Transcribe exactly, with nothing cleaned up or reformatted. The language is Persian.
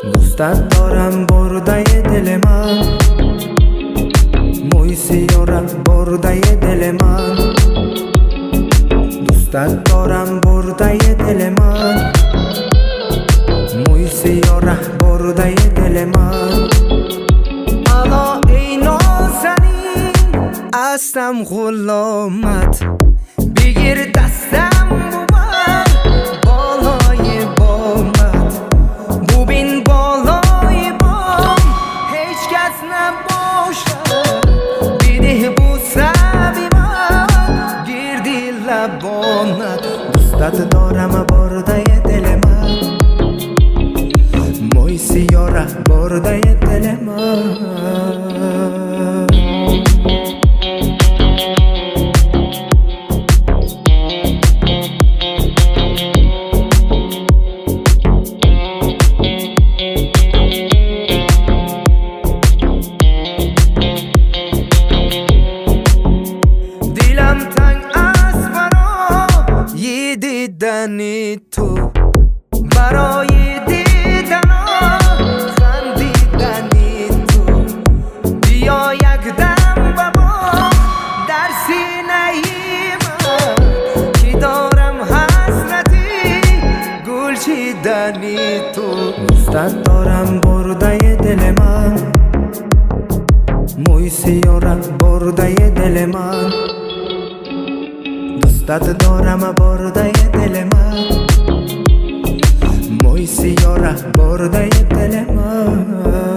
دوستت دارم برده دل من، موی سیاره برده دل من. دوستت دارم برده دل من، موی سیاره برده دل من. الا ای نازنین هستم غلامت، بگیر دستم ببر بالای بامت. ببین بالای بام هیچ کس نباشد، بیده بوسه بی من گردی لبانت. دوستت دارم برده دل من، موی سیاره برده دل من. دیلم تنگ است برای دیدن تو، برای دیدن خندیدن تو. بیا یک دم ببا در سینه من، که دارم حسرتی گل چیدن تو. دوستت دارم برده دل من، موی سیاره برده دل من. دوستت دارم برده دل من، موی سیاره برده دل من.